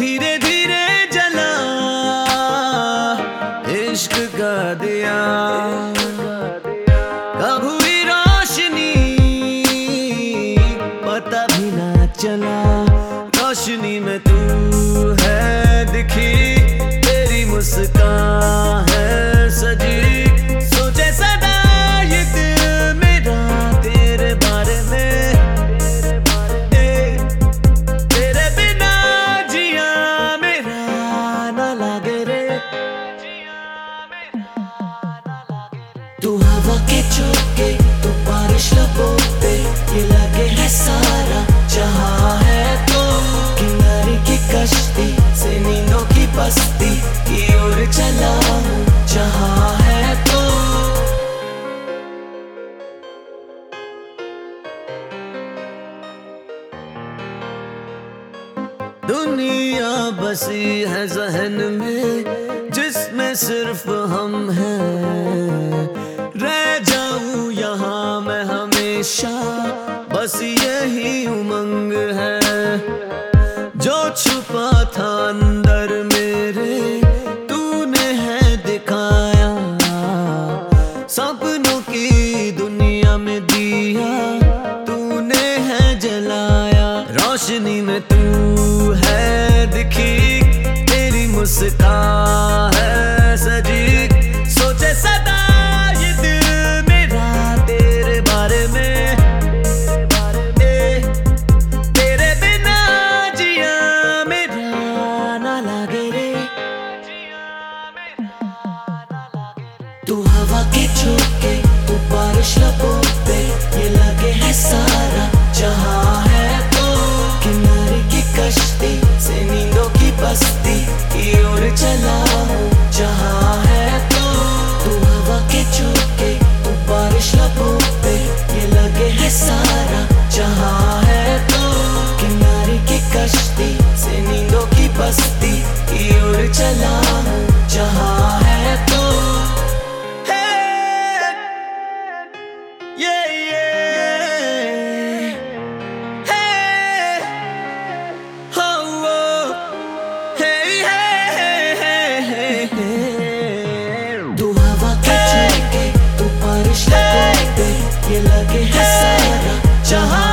धीरे धीरे जला इश्क का दिया, कब हुई रोशनी पता भी ना चला। रोशनी में तू है दिखी, तेरी मुस्कान है सजी, सोचे सदा ये दिल मेरा तेरे बारे में। तेरे बिना जिया मेरा ना लागे रे। तू हवा के झोंके, तू बारिश लबों पे, ये लगे है सारा जहां है तो। किनारे की कश्ती से नींदों की बस्ती की ओर चला हूँ जहां है तो। दुनिया बसी है जहन में जिसमें सिर्फ हम हैं, रह जाऊं यहाँ मैं हमेशा, बस यही उमंग है। जो छुपा था अंदर मेरे तूने है दिखाया, सपनों की दुनिया में दिया तूने है जलाया। रोशनी में तू है दिखी, तेरी मुस्कान है सजी, सोचे सदा ये दिल मेरा तेरे बारे में। तेरे बिना जिया मेरा ना लागे रे। तू हवा के झोंके, तू बारिश लबों पे, ये लगे है सारा जहां है तो। किनारे की कश्ती से नींदों की बस्ती की ओर चला हूँ जहां है तो। तू हवा के झोंके, तू बारिश लबों पे, ये लगे है सारा जहां है तो। किनारे की कश्ती से नींदों की बस्ती की ओर चला हूँ जहां है तो। ये लगे है सारा जहां